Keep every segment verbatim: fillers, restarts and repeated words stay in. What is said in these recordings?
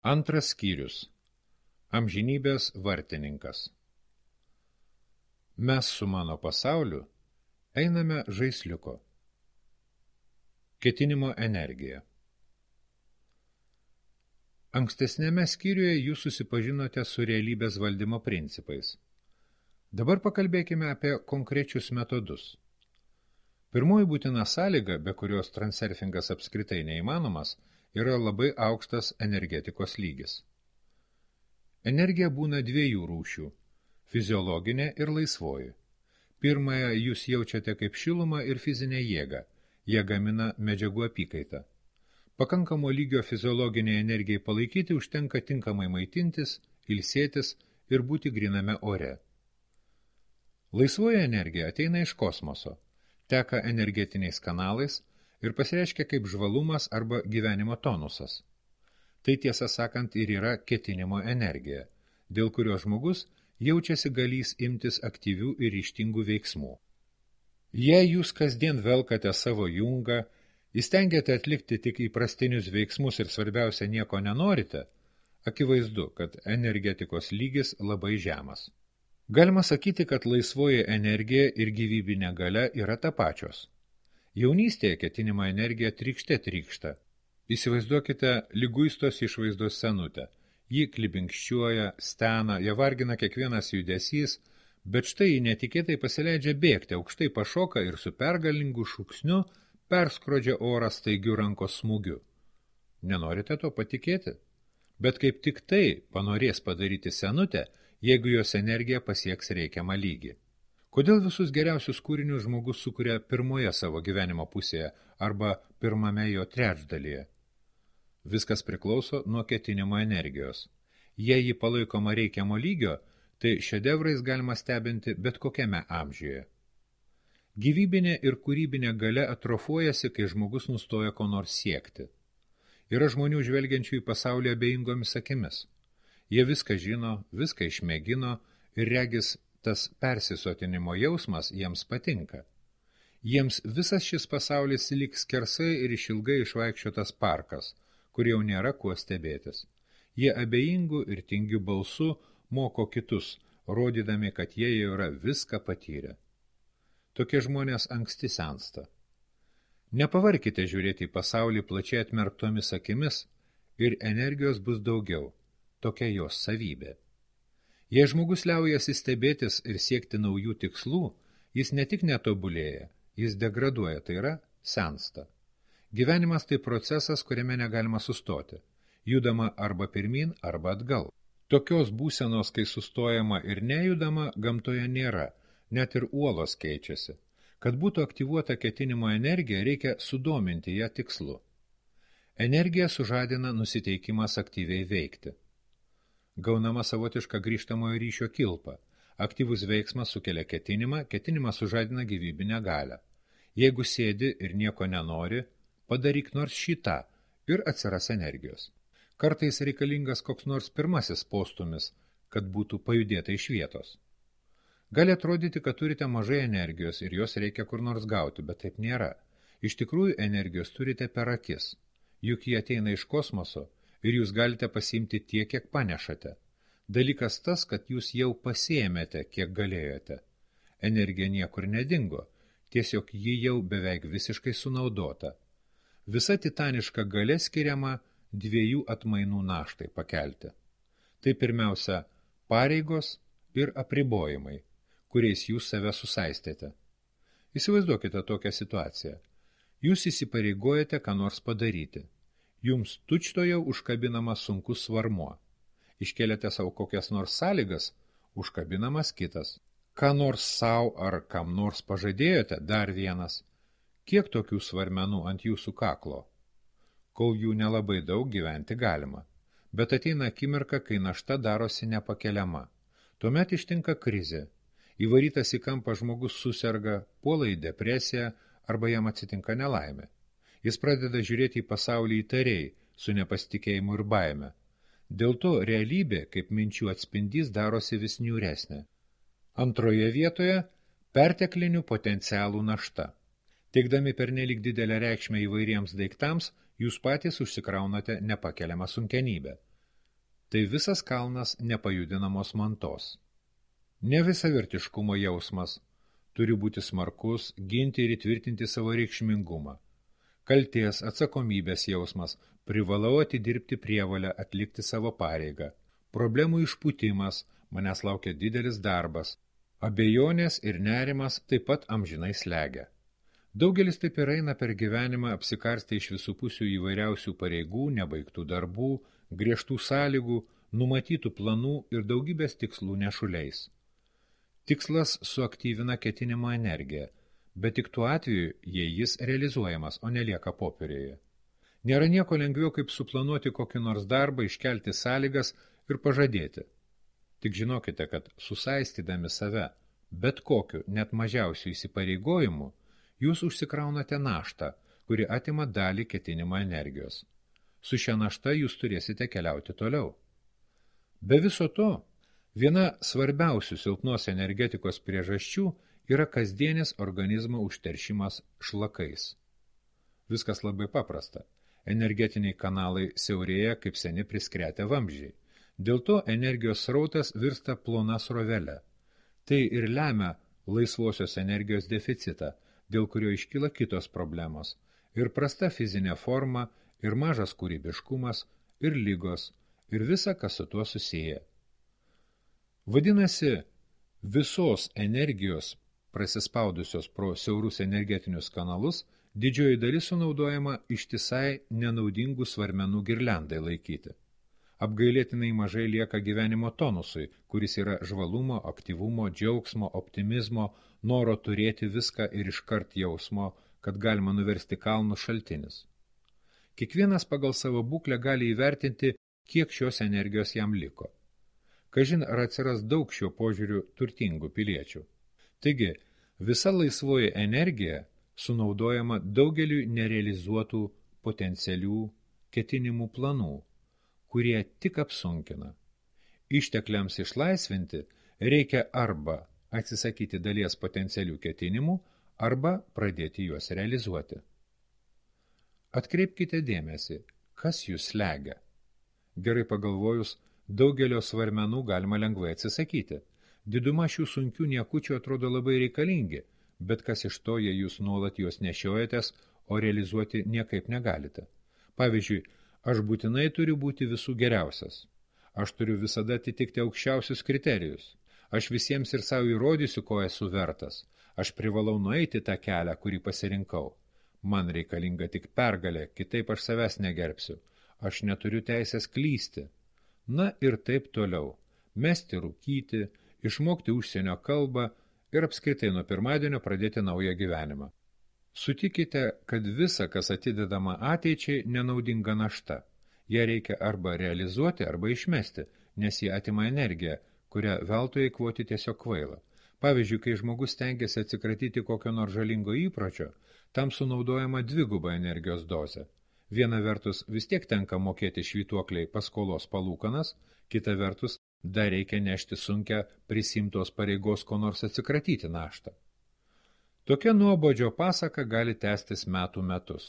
Antras skyrius. Amžinybės vartininkas. Mes su mano pasauliu einame žaisliuko. Ketinimo energija. Ankstesnėme skyriuje jūs susipažinote su realybės valdymo principais. Dabar pakalbėkime apie konkrečius metodus. Pirmoji būtina sąlyga, be kurios transurfingas apskritai neįmanomas, yra labai aukštas energetikos lygis. Energija būna dviejų rūšių – fiziologinė ir laisvoji. Pirmąją jūs jaučiate kaip šilumą ir fizinę jėgą, jie gamina medžiagų apykaitą. Pakankamo lygio fiziologiniai energijai palaikyti užtenka tinkamai maitintis, ilsėtis ir būti griname ore. Laisvoji energija ateina iš kosmoso, teka energetiniais kanalais ir pasireiškia kaip žvalumas arba gyvenimo tonusas. Tai tiesą sakant ir yra ketinimo energija, dėl kurio žmogus jaučiasi galys imtis aktyvių ir ryžtingų veiksmų. Jei jūs kasdien velkate savo jungą, įstengiate atlikti tik įprastinius veiksmus ir svarbiausia nieko nenorite, akivaizdu, kad energetikos lygis labai žemas. Galima sakyti, kad laisvoji energija ir gyvybinė galia yra tapačios. Jaunystėje ketinimo energija trykšte trykšta. Įsivaizduokite liguistos išvaizdos senutę. Ji klibinkščiuoja, stena, ją vargina kiekvienas judesys, bet štai ji netikėtai pasileidžia bėgti, aukštai pašoka ir su pergalingu šūksniu perskrodžia orą staigiu rankos smūgiu. Nenorite to patikėti? Bet kaip tik tai panorės padaryti senutė, jeigu jos energija pasieks reikiamą lygį. Kodėl visus geriausius kūrinius žmogus sukuria pirmoje savo gyvenimo pusėje arba pirmame jo trečdalyje? Viskas priklauso nuo ketinimo energijos. Jei ji palaikoma reikiamo lygio, tai šedevrais galima stebinti bet kokiame amžiuje. Gyvybinė ir kūrybinė galia atrofuojasi, kai žmogus nustoja ko nors siekti. Yra žmonių žvelgiančių į pasaulį abejingomis akimis. Jie viską žino, viską išmėgino ir regis tas persisotinimo jausmas jiems patinka. Jiems visas šis pasaulis lyg skersai ir išilgai išvaikščiotas parkas, kur jau nėra kuo stebėtis. Jie abejingų ir tingių balsų moko kitus, rodydami, kad jie jau yra viską patyrę. Tokie žmonės anksti sensta. Nepavarkite žiūrėti į pasaulį plačiai atmerktomis akimis ir energijos bus daugiau. Tokia jos savybė. Jei žmogus liaujasi stebėtis ir siekti naujų tikslų, jis ne tik netobulėja, jis degraduoja, tai yra sensta. Gyvenimas tai procesas, kuriame negalima sustoti. Judama arba pirmin, arba atgal. Tokios būsenos, kai sustojama ir nejudama, gamtoje nėra, net ir uolos keičiasi. Kad būtų aktyvuota ketinimo energija, reikia sudominti ją tikslu. Energija sužadina nusiteikimas aktyviai veikti. Gaunama savotiška grįžtamojo ryšio kilpa. Aktyvus veiksmas sukelia ketinimą, ketinimas sužadina gyvybinę galią. Jeigu sėdi ir nieko nenori, padaryk nors šitą ir atsiras energijos. Kartais reikalingas koks nors pirmasis postumis, kad būtų pajudėta iš vietos. Gali atrodyti, kad turite mažai energijos ir jos reikia kur nors gauti, bet taip nėra. Iš tikrųjų energijos turite per akis, juk jie ateina iš kosmoso ir jūs galite pasiimti tiek, kiek panešate. Dalykas tas, kad jūs jau pasiėmėte, kiek galėjote. Energija niekur nedingo, tiesiog ji jau beveik visiškai sunaudota. Visa titaniška galia skiriama dviejų atmainų naštai pakelti. Tai pirmiausia pareigos ir apribojimai, kuriais jūs save susaistėte. Įsivaizduokite tokią situaciją. Jūs įsipareigojate ką nors padaryti. Jums tučtojo užkabinamas sunkus svarmuo. Iškėlėte savo kokias nors sąlygas, užkabinamas kitas. Ką nors sau ar kam nors pažadėjote, dar vienas. Kiek tokių svarmenų ant jūsų kaklo? Kol jų nelabai daug gyventi galima. Bet ateina akimirka, kai našta darosi nepakeliama. Tuomet ištinka krizė. Įvarytas į kampą žmogus suserga, puola į depresiją arba jam atsitinka nelaimė. Jis pradeda žiūrėti į pasaulį įtariai, su nepasitikėjimu ir baime. Dėl to realybė, kaip minčių atspindys, darosi vis niūresnė. Antroje vietoje – perteklinių potencialų našta. Teikdami pernelyg didelę reikšmę įvairiems daiktams, jūs patys užsikraunate nepakeliamą sunkenybę. tai visas kalnas nepajudinamos mantos. Ne visavertiškumo jausmas turi būti smarkus, ginti ir įtvirtinti savo reikšmingumą. Kalties, atsakomybės jausmas, privalau atidirbti prievolę atlikti savo pareigą. Problemų išpūtimas, manęs laukia didelis darbas. Abejonės ir nerimas taip pat amžinai slegia. Daugelis taip ir eina per gyvenimą apsikarstę iš visų pusių įvairiausių pareigų, nebaigtų darbų, griežtų sąlygų, numatytų planų ir daugybės tikslų nešuliais. Tikslas suaktyvina ketinimo energiją, bet tik tuo atveju, jei jis realizuojamas, o nelieka popierėje. Nėra nieko lengviau, kaip suplanuoti kokį nors darbą, iškelti sąlygas ir pažadėti. Tik žinokite, kad susaistydami save, bet kokiu, net mažiausiu įsipareigojimu, jūs užsikraunate naštą, kuri atima dalį ketinimo energijos. Su šia našta jūs turėsite keliauti toliau. Be viso to, viena svarbiausių silpnos energetikos priežasčių yra kasdienis organizmo užteršimas šlakais. Viskas labai paprasta. Energetiniai kanalai siaurėja kaip seni priskretę vamzdžiai. Dėl to energijos srautas virsta plona srovele. Tai ir lemia laisvosios energijos deficitą, dėl kurio iškyla kitos problemos, ir prasta fizinė forma, ir mažas kūrybiškumas, ir ligos, ir visa, kas su tuo susiję. Vadinasi, visos energijos prasispaudusios pro siaurus energetinius kanalus, didžioji dalis sunaudojama ištisai nenaudingų svarmenų girliandai laikyti. Apgailėtinai mažai lieka gyvenimo tonusui, kuris yra žvalumo, aktyvumo, džiaugsmo, optimizmo, noro turėti viską ir iškart jausmo, kad galima nuversti kalnų šaltinis. Kiekvienas pagal savo būklę gali įvertinti, kiek šios energijos jam liko. Kažin ar atsiras daug šio požiūrių turtingų piliečių. Taigi, visa laisvoji energija sunaudojama daugeliu nerealizuotų potencialių ketinimų planų, kurie tik apsunkina. Ištekliams išlaisvinti reikia arba atsisakyti dalies potencialių ketinimų, arba pradėti juos realizuoti. Atkreipkite dėmesį, kas jūs slegia. Gerai pagalvojus, daugelio svarmenų galima lengvai atsisakyti. Diduma šių sunkių niekučių atrodo labai reikalingi, bet kas iš to, jei jūs nuolat juos nešiojatės, o realizuoti niekaip negalite. Pavyzdžiui, aš būtinai turiu būti visų geriausias. Aš turiu visada atitikti aukščiausius kriterijus. Aš visiems ir savo įrodysiu, ko esu vertas. Aš privalau nueiti tą kelią, kurį pasirinkau. Man reikalinga tik pergalė, kitaip aš savęs negerbsiu. Aš neturiu teisės klysti. Na ir taip toliau. Mesti rūkyti, išmokti užsienio kalbą ir apskritai nuo pirmadienio pradėti naują gyvenimą. Sutikite, kad visa, kas atidedama ateičiai, nenaudinga našta. Ją reikia arba realizuoti, arba išmesti, nes jie atima energiją, kurią veltui eikvoti tiesiog kvaila. Pavyzdžiui, kai žmogus stengiasi atsikratyti kokio nors žalingo įpročio, tam sunaudojama dviguba energijos dozė. Viena vertus vis tiek tenka mokėti švytuokliai paskolos palūkanas, kita vertus dar reikia nešti sunkią prisimtos pareigos ko nors atsikratyti naštą. Tokia nuobodžio pasaka gali tęstis metų metus.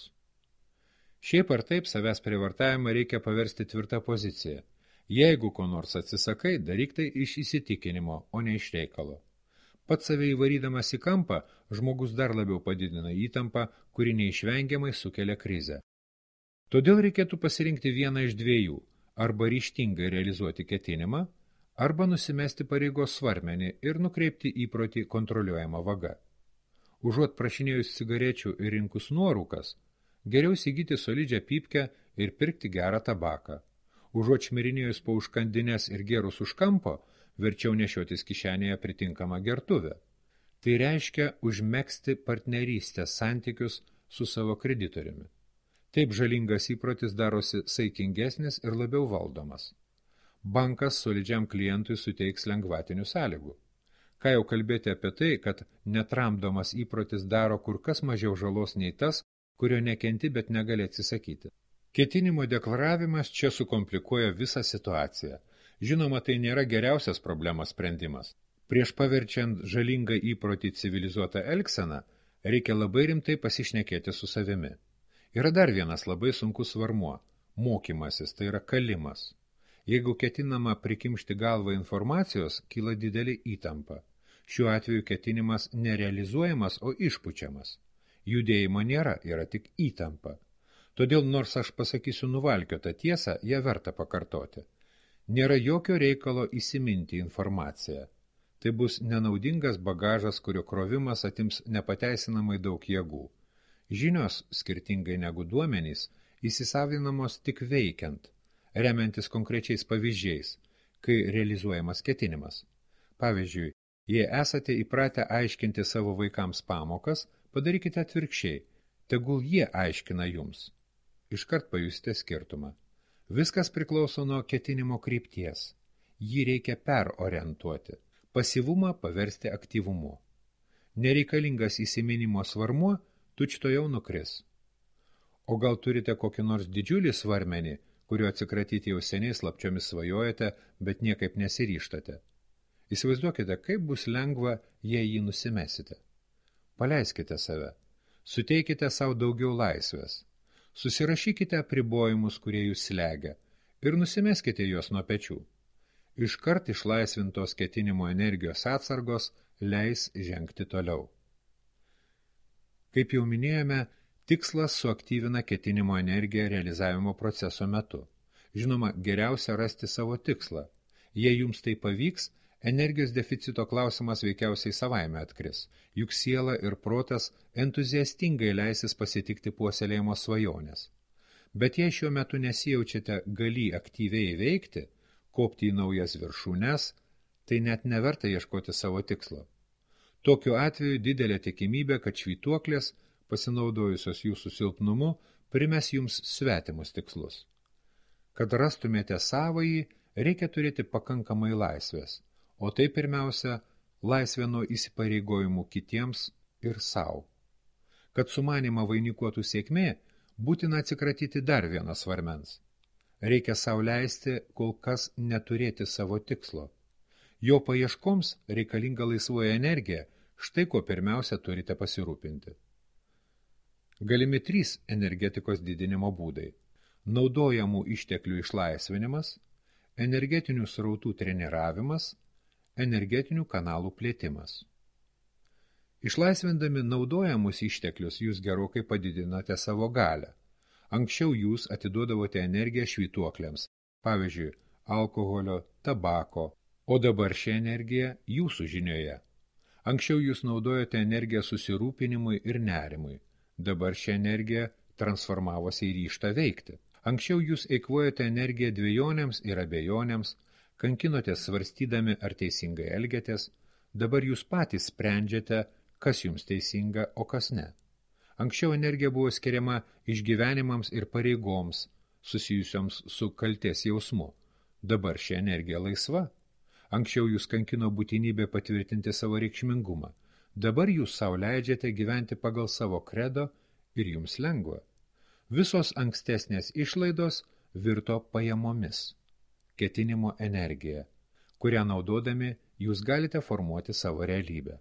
Šiaip ar taip savęs prievartavimą reikia paversti tvirtą poziciją. Jeigu ko nors atsisakai, daryk tai iš įsitikinimo, o ne iš reikalo. Pats save įvarydamas į kampą, žmogus dar labiau padidina įtampą, kuri neišvengiamai sukelia krizę. Todėl reikėtų pasirinkti vieną iš dviejų, arba ryžtingai realizuoti ketinimą, arba nusimesti pareigos svarmenį ir nukreipti įprotį kontroliuojamą vagą. Užuot prašinėjus cigarečių ir rinkus nuorūkas, geriau įsigyti solidžią pypkę ir pirkti gerą tabaką. Užuot šmirinėjus po užkandines ir gerus už kampo, verčiau nešiotis kišenėje pritinkamą gertuvę. Tai reiškia užmegzti partnerystės santykius su savo kreditoriumi. Taip žalingas įprotis darosi saikingesnis ir labiau valdomas. Bankas solidžiam klientui suteiks lengvatinių sąlygų. Ką jau kalbėti apie tai, kad netramdomas įprotis daro kur kas mažiau žalos nei tas, kurio nekenti, bet negali atsisakyti. Ketinimo deklaravimas čia sukomplikuoja visą situaciją. Žinoma, tai nėra geriausias problemos sprendimas. Prieš paverčiant žalingą įprotį civilizuotą elgseną, reikia labai rimtai pasišnekėti su savimi. Yra dar vienas labai sunkus svarmuo – mokymasis, tai yra kalimas. Jeigu ketinama prikimšti galvą informacijos, kyla didelė įtampa. Šiuo atveju ketinimas nerealizuojamas, o išpučiamas. Judėjimo nėra, yra tik įtampa. Todėl, nors aš pasakysiu nuvalkiotą tiesą, ją verta pakartoti. Nėra jokio reikalo įsiminti informaciją. Tai bus nenaudingas bagažas, kurio krovimas atims nepateisinamai daug jėgų. Žinios, skirtingai negu duomenys, įsisavinamos tik veikiant, remiantis konkrečiais pavyzdžiais, kai realizuojamas ketinimas. Pavyzdžiui, jei esate įpratę aiškinti savo vaikams pamokas, padarykite atvirkščiai, tegul jie aiškina jums. Iškart pajusite skirtumą. Viskas priklauso nuo ketinimo krypties. Jį reikia perorientuoti, pasyvumą paversti aktyvumu. Nereikalingas įsiminimo svarmuo tučtojau nukris. O gal turite kokį nors didžiulį svarmenį, kurio atsikratyti jau seniai slapčiomis svajojate, bet niekaip nesiryštate. Įsivaizduokite, kaip bus lengva, jei jį nusimesite. Paleiskite save, suteikite savo daugiau laisvės, susirašykite apribojimus, kurie jūs slegia, ir nusimeskite juos nuo pečių. Iškart išlaisvintos ketinimo energijos atsargos leis žengti toliau. Kaip jau minėjome, tikslas suaktyvina ketinimo energiją realizavimo proceso metu. Žinoma, geriausia rasti savo tikslą. Jei jums tai pavyks, energijos deficito klausimas veikiausiai savaime atkris, juk siela ir protas entuziastingai leisis pasitikti puoselėjimo svajonės. Bet jei šiuo metu nesijaučiate galį aktyviai veikti, kopti į naujas viršūnes, tai net neverta ieškoti savo tikslo. Tokiu atveju didelė tikimybė, kad švytuoklės, pasinaudojusios jūsų silpnumu, primes jums svetimus tikslus. Kad rastumėte savąjį, reikia turėti pakankamai laisvės, o tai pirmiausia, laisvė nuo įsipareigojimų kitiems ir sau. Kad sumanimą vainikuotų sėkmė, būtina atsikratyti dar vieną svarmens. Reikia sau leisti kol kas neturėti savo tikslo. Jo paieškoms reikalinga laisvoji energija, štai ko pirmiausia turite pasirūpinti. Galimi trys energetikos didinimo būdai. Naudojamų išteklių išlaisvinimas, energetinių srautų treniravimas, energetinių kanalų plėtimas. Išlaisvindami naudojamus išteklius jūs gerokai padidinate savo galią. Anksčiau jūs atiduodavote energiją švytuokliams, pavyzdžiui, alkoholio, tabako, o dabar ši energija jūsų žinioje. Anksčiau jūs naudojote energiją susirūpinimui ir nerimui, dabar ši energija transformavosi į ryžtą veikti. Anksčiau jūs eikvojate energiją dvejonėms ir abejonėms, kankinotės svarstydami, ar teisingai elgiatės, dabar jūs patys sprendžiate, kas jums teisinga, o kas ne. Anksčiau energija buvo skiriama išgyvenimams ir pareigoms, susijusioms su kaltės jausmu. Dabar ši energija laisva. Anksčiau jūs kankino būtinybė patvirtinti savo reikšmingumą. Dabar jūs sau leidžiate gyventi pagal savo kredo ir jums lengva. Visos ankstesnės išlaidos virto pajamomis, ketinimo energija, kurią naudodami jūs galite formuoti savo realybę.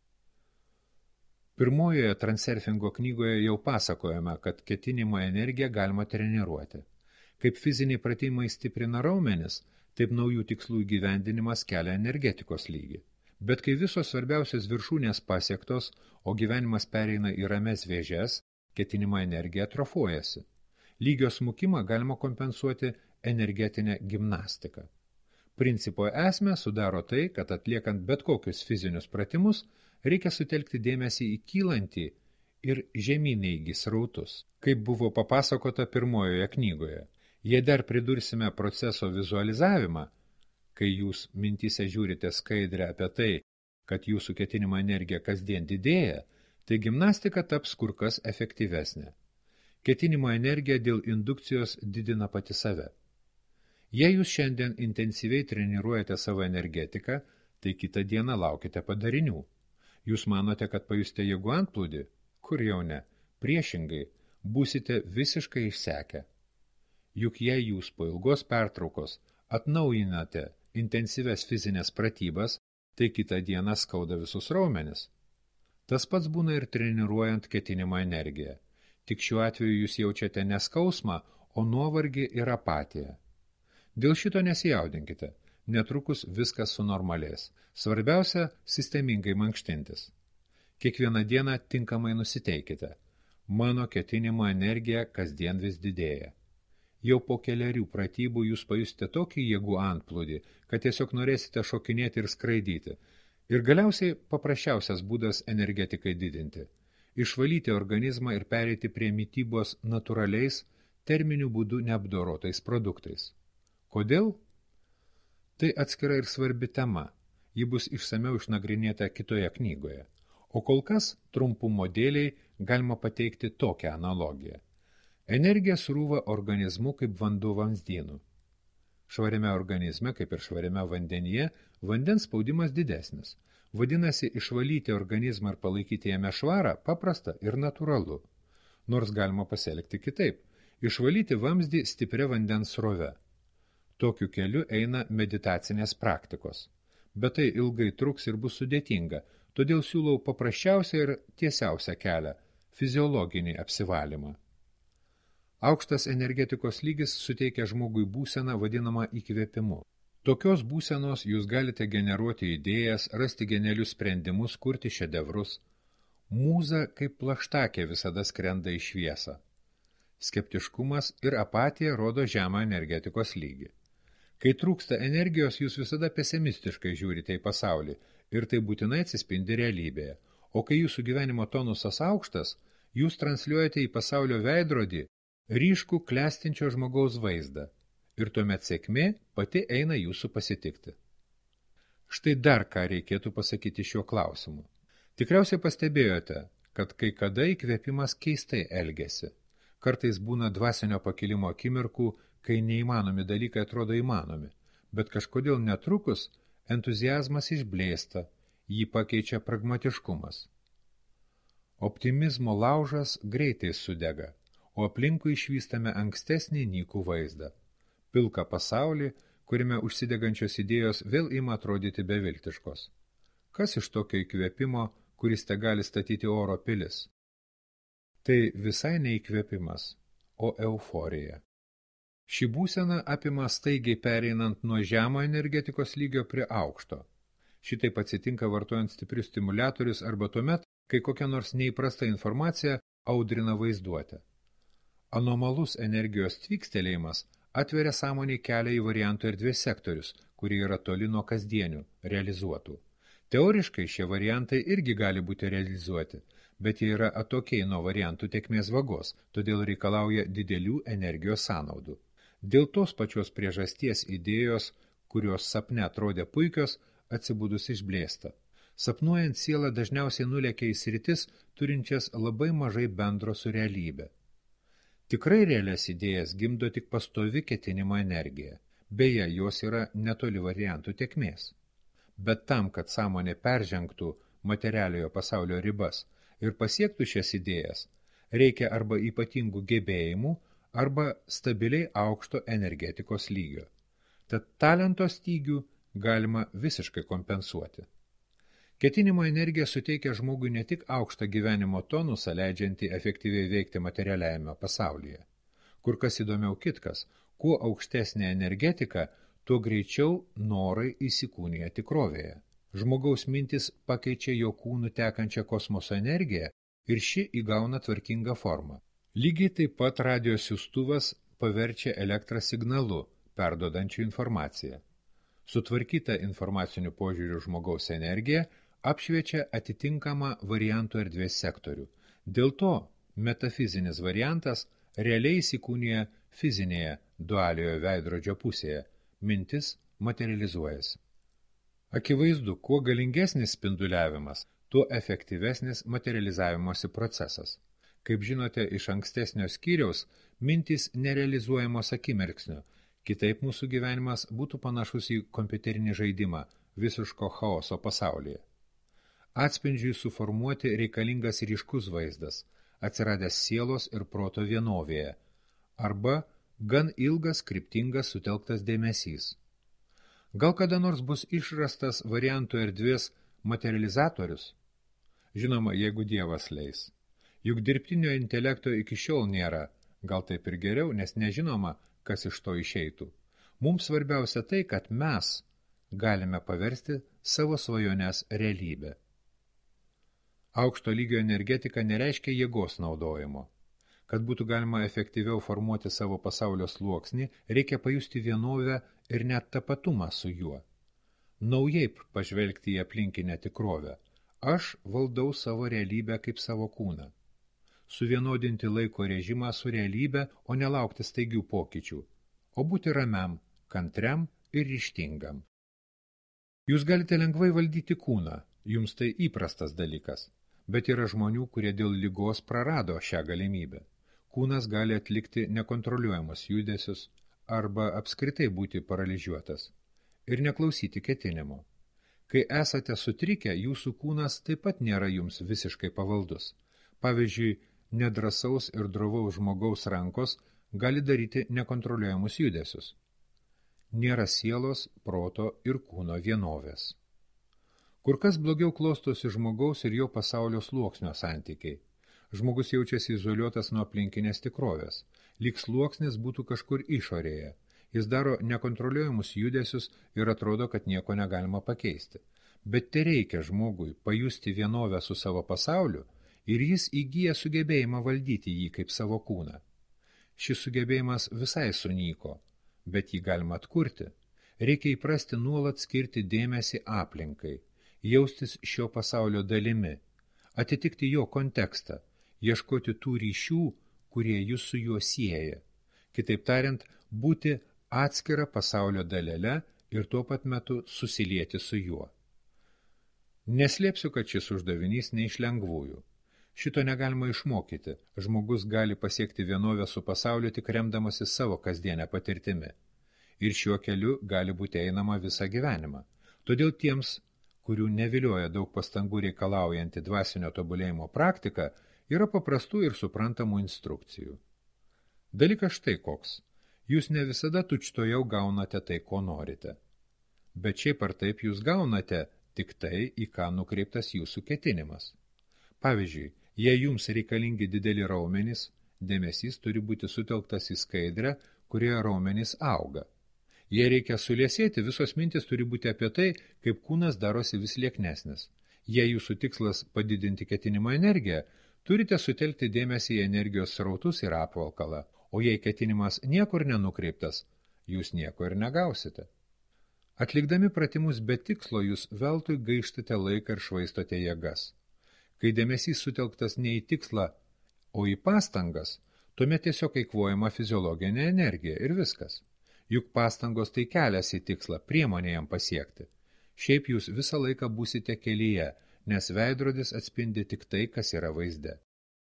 Pirmojoje transurfingo knygoje jau pasakojame, kad ketinimo energiją galima treniruoti. Kaip fiziniai pratimai stiprina raumenis, taip naujų tikslų įgyvendinimas kelia energetikos lygį. Bet kai visos svarbiausios viršūnės pasiektos, o gyvenimas pereina į rames vėžes, ketinimo energija atrofuojasi. Lygio smukimą galima kompensuoti energetinę gimnastiką. Principo esmę sudaro tai, kad atliekant bet kokius fizinius pratimus, reikia sutelkti dėmesį į kylantį ir žemyneigį srautus, kaip buvo papasakota pirmojoje knygoje. Jei dar pridursime proceso vizualizavimą, kai jūs mintyse žiūrite skaidrę apie tai, kad jūsų ketinimo energija kasdien didėja, tai gimnastika taps kur kas efektyvesnė. Ketinimo energija dėl indukcijos didina pati save. Jei jūs šiandien intensyviai treniruojate savo energetiką, tai kitą dieną laukite padarinių. Jūs manote, kad pajusite jėgų antplūdį? Kur jau ne? Priešingai, būsite visiškai išsekę. Juk jei jūs po ilgos pertraukos atnaujinate intensyves fizinės pratybas, tai kitą dieną skauda visus raumenis. Tas pats būna ir treniruojant ketinimo energiją. Tik šiuo atveju jūs jaučiate ne skausmą, o nuovargį ir apatiją. Dėl šito nesijaudinkite, netrukus viskas sunormalės. Svarbiausia – sistemingai mankštintis. Kiekvieną dieną tinkamai nusiteikite. Mano ketinimo energija kasdien vis didėja. Jau po keliarių pratybų jūs pajusite tokį jėgų antplūdį, kad tiesiog norėsite šokinėti ir skraidyti. Ir galiausiai paprasčiausias būdas energetikai didinti – išvalyti organizmą ir pereiti prie mitybos natūraliais, terminių būdų neapdorotais produktais. Kodėl? Tai atskira ir svarbi tema. Ji bus išsamiau išnagrinėta kitoje knygoje. O kol kas trumpumo dėliai galima pateikti tokią analogiją. Energija srūva organizmu kaip vanduo vamzdynų. Švariame organizme, kaip ir švariame vandenyje, vandens spaudimas didesnis. Vadinasi, išvalyti organizmą ir palaikyti jame švarą paprasta ir natūralu. Nors galima pasielgti kitaip. Išvalyti vamzdį stipria vandens srove. Tokiu keliu eina meditacinės praktikos. Bet tai ilgai truks ir bus sudėtinga, todėl siūlau paprasčiausią ir tiesiausią kelią – fiziologinį apsivalymą. Aukštas energetikos lygis suteikia žmogui būseną vadinamą įkvėpimu. Tokios būsenos jūs galite generuoti idėjas, rasti genialius sprendimus, kurti šedevrus. Mūza kaip plaštakė visada skrenda į šviesą. Skeptiškumas ir apatija rodo žemą energetikos lygį. Kai trūksta energijos, jūs visada pesimistiškai žiūrite į pasaulį ir tai būtinai atsispindi realybėje. O kai jūsų gyvenimo tonusas aukštas, jūs transliuojate į pasaulio veidrodį ryškų klestinčio žmogaus vaizdą ir tuomet sėkmė pati eina jūsų pasitikti. Štai dar ką reikėtų pasakyti šiuo klausimu. Tikriausiai pastebėjote, kad kai kada įkvėpimas keistai elgiasi. Kartais būna dvasinio pakilimo akimirkų, kai neįmanomi dalykai atrodo įmanomi, bet kažkodėl netrukus entuziazmas išblėsta, jį pakeičia pragmatiškumas. Optimizmo laužas greitai sudega, o aplinkui išvystame ankstesnį nykų vaizdą. Pilką pasaulį, kuriame užsidegančios idėjos vėl ima atrodyti beviltiškos. Kas iš tokio įkvėpimo, kuris te gali statyti oro pilis? Tai visai neįkvėpimas, o euforija. Ši būsena apima staigiai pereinant nuo žemo energetikos lygio prie aukšto. Šitaip atsitinka vartojant stiprius stimuliatorius arba tuomet, kai kokia nors neįprasta informacija audrina vaizduotę. Anomalus energijos tvykstelėjimas atveria sąmonį kelią į variantų erdvės sektorius, kurie yra toli nuo kasdienių, realizuotų. Teoriškai šie variantai irgi gali būti realizuoti, bet jie yra atokiai nuo variantų tėkmės vagos, todėl reikalauja didelių energijos sąnaudų. Dėl tos pačios priežasties idėjos, kurios sapne atrodė puikios, atsibudus išblėsta. Sapnuojant siela dažniausiai nulekia į sritis, turinčias labai mažai bendro su realybė. Tikrai realias idėjas gimdo tik pastovi ketinimo energija. Beje, jos yra netoli variantų tėkmės. Bet tam, kad sąmonė peržengtų materialiojo pasaulio ribas ir pasiektų šias idėjas, reikia arba ypatingų gebėjimų, arba stabiliai aukšto energetikos lygio. Tad talento stygių galima visiškai kompensuoti. Ketinimo energija suteikia žmogui ne tik aukštą gyvenimo tonusą, leidžiantį efektyviai veikti materialiajame pasaulyje. Kur kas įdomiau kitkas, kuo aukštesnė energetika, tuo greičiau norai įsikūnija tikrovėje. Žmogaus mintis pakeičia jo kūnų tekančią kosmoso energiją ir ši įgauna tvarkingą formą. Lygiai taip pat radijo siųstuvas paverčia elektrą signalu, perduodančių informaciją. Sutvarkyta informacinių požiūrių žmogaus energija apšviečia atitinkamą variantų erdvės sektorių. Dėl to metafizinis variantas realiai įsikūnija fizinėje dualiojo veidrodžio pusėje, mintis materializuojasi. Akivaizdu, kuo galingesnis spinduliavimas, tuo efektyvesnis materializavimosi procesas. Kaip žinote, iš ankstesnio skyriaus mintys nerealizuojamos akimirksnio, kitaip mūsų gyvenimas būtų panašus į kompiuterinį žaidimą visiško chaoso pasaulyje. Atspindžiui suformuoti reikalingas ryškus vaizdas, atsiradęs sielos ir proto vienovėje, arba gan ilgas, kryptingas, sutelktas dėmesys. Gal kada nors bus išrastas variantų erdvės materializatorius? Žinoma, jeigu Dievas leis. Juk dirbtinio intelekto iki šiol nėra, gal taip ir geriau, nes nežinoma, kas iš to išeitų. Mums svarbiausia tai, kad mes galime paversti savo svajones realybę. Aukšto lygio energetika nereiškia jėgos naudojimo. Kad būtų galima efektyviau formuoti savo pasaulio sluoksnį, reikia pajusti vienovę ir net tapatumą su juo. Naujai pažvelgti į aplinkinę tikrovę. Aš valdau savo realybę kaip savo kūną. Suvienodinti laiko režimą su realybė, o nelaukti staigių pokyčių, o būti ramiam, kantriam ir ryžtingam. Jūs galite lengvai valdyti kūną, jums tai įprastas dalykas, bet yra žmonių, kurie dėl ligos prarado šią galimybę. Kūnas gali atlikti nekontroliuojamus judesius arba apskritai būti paralyžiuotas ir neklausyti ketinimo. Kai esate sutrikę, jūsų kūnas taip pat nėra jums visiškai pavaldus. Pavyzdžiui, nedrasaus ir drovaus žmogaus rankos gali daryti nekontroliuojamus judesius. Nėra sielos, proto ir kūno vienovės. Kur kas blogiau klostosi žmogaus ir jo pasaulio sluoksnio santykiai. Žmogus jaučiasi izoliuotas nuo aplinkinės tikrovės, lyg sluoksnis būtų kažkur išorėje. Jis daro nekontroliuojamus judesius ir atrodo, kad nieko negalima pakeisti. Bet te reikia žmogui pajusti vienovę su savo pasauliu ir jis įgyja sugebėjimą valdyti jį kaip savo kūną. Šis sugebėjimas visai sunyko, bet jį galima atkurti. Reikia įprasti nuolat skirti dėmesį aplinkai, jaustis šio pasaulio dalimi, atitikti jo kontekstą, ieškoti tų ryšių, kurie jūs su juo sieja. Kitaip tariant, būti atskira pasaulio dalele ir tuo pat metu susilieti su juo. Neslėpsiu, kad šis uždavinys ne iš lengvųjų. Šito negalima išmokyti. Žmogus gali pasiekti vienovę su pasauliu tik remdamasi savo kasdienę patirtimi. Ir šiuo keliu gali būti einama visą gyvenimą. Todėl tiems, kurių nevilioja daug pastangų reikalaujanti dvasinio tobulėjimo praktika, yra paprastų ir suprantamų instrukcijų. Dalykas štai koks. Jūs ne visada tučtojau gaunate tai, ko norite. Bet šiaip ar taip jūs gaunate tik tai, į ką nukreiptas jūsų ketinimas. Pavyzdžiui, jei jums reikalingi dideli raumenys, dėmesys turi būti sutelktas į skaidrę, kurioje raumenys auga. Jei reikia suliesėti, visos mintis turi būti apie tai, kaip kūnas darosi vis lieknesnis. Jei jūsų tikslas padidinti ketinimo energiją, turite sutelkti dėmesį į energijos srautus ir apvalkalą, o jei ketinimas niekur nenukreiptas, jūs nieko ir negausite. Atlikdami pratimus be tikslo, jūs veltui gaištate laiką ir švaistote jėgas. Kai dėmesys sutelktas ne į tikslą, o į pastangas, tuomet tiesiog eikvojama fiziologinė energija ir viskas. Juk pastangos tai kelias į tikslą, priemonė jam pasiekti. Šiaip jūs visą laiką būsite kelyje, nes veidrodis atspindi tik tai, kas yra vaizde.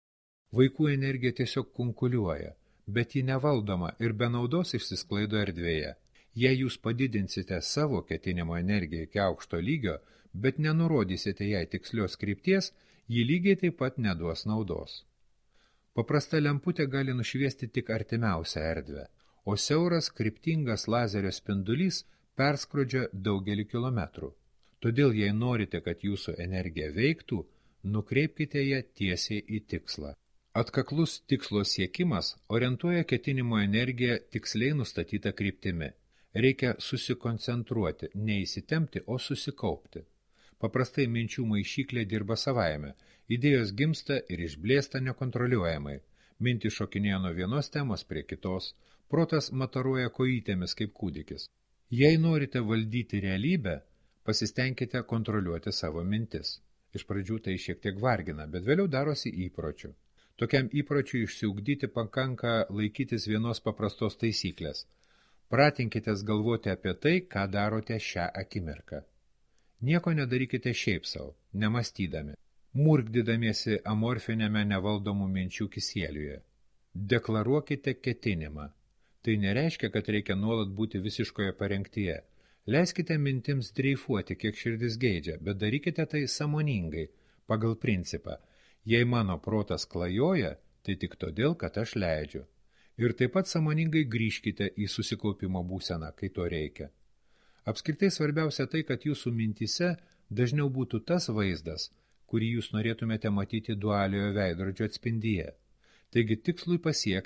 Vaikų energija tiesiog kunkuliuoja, bet ji nevaldoma ir be naudos išsisklaido erdvėje. Jei jūs padidinsite savo ketinimo energiją iki aukšto lygio, bet nenurodysite jai tikslios krypties, ji lygiai taip pat neduos naudos. Paprasta lemputė gali nušviesti tik artimiausią erdvę, o siauras kryptingas lazerio spindulys perskrodžia daugelį kilometrų. Todėl, jei norite, kad jūsų energija veiktų, nukreipkite ją tiesiai į tikslą. Atkaklus tikslo siekimas orientuoja ketinimo energiją tiksliai nustatytą kryptimi. Reikia susikoncentruoti, neįsitempti, o susikaupti. Paprastai minčių maišyklė dirba savaime. Idėjos gimsta ir išblėsta nekontroliuojamai. Mintys šokinėja nuo vienos temos prie kitos. Protas mataruoja kojytėmis kaip kūdikis. Jei norite valdyti realybę, pasistengkite kontroliuoti savo mintis. Iš pradžių tai šiek tiek vargina, bet vėliau darosi įpročiu. Tokiam įpročiui išsiugdyti pakanka laikytis vienos paprastos taisyklės. Pratinkitės galvoti apie tai, ką darote šią akimirką. Nieko nedarykite šiaip savo, nemastydami, murkdydamiesi amorfinėme nevaldomų minčių kisėliuje. Deklaruokite ketinimą. Tai nereiškia, kad reikia nuolat būti visiškoje parengtyje. Leiskite mintims dreifuoti, kiek širdis geidžia, bet darykite tai sąmoningai, pagal principą. Jei mano protas klajoja, tai tik todėl, kad aš leidžiu. Ir taip pat sąmoningai grįžkite į susikaupimo būseną, kai to reikia. Apskritai svarbiausia tai, kad jūsų mintyse dažniau būtų tas vaizdas, kurį jūs norėtumėte matyti dualiojo veidrodžio atspindyje. Taigi tikslui pasiekti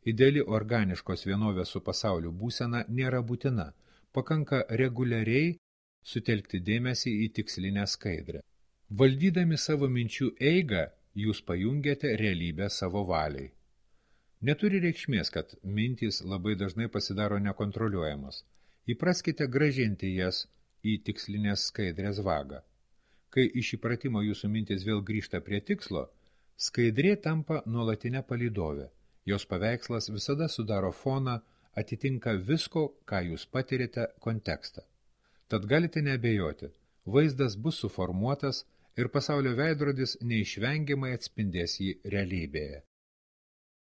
Ideali organiškos vienovės su pasauliu būsena nėra būtina, pakanka reguliariai sutelkti dėmesį į tikslinę skaidrę. Valdydami savo minčių eigą, jūs pajungiate realybę savo valiai. Neturi reikšmės, kad mintys labai dažnai pasidaro nekontroliuojamos. Įpraskite grąžinti jas į tikslinės skaidrės vagą. Kai iš įpratimo jūsų mintis vėl grįžta prie tikslo, skaidrė tampa nuolatinė palydovė. Jos paveikslas visada sudaro foną, atitinka visko, ką jūs patirite, kontekstą. Tad galite neabejoti, vaizdas bus suformuotas ir pasaulio veidrodis neišvengiamai atspindės jį realybėje.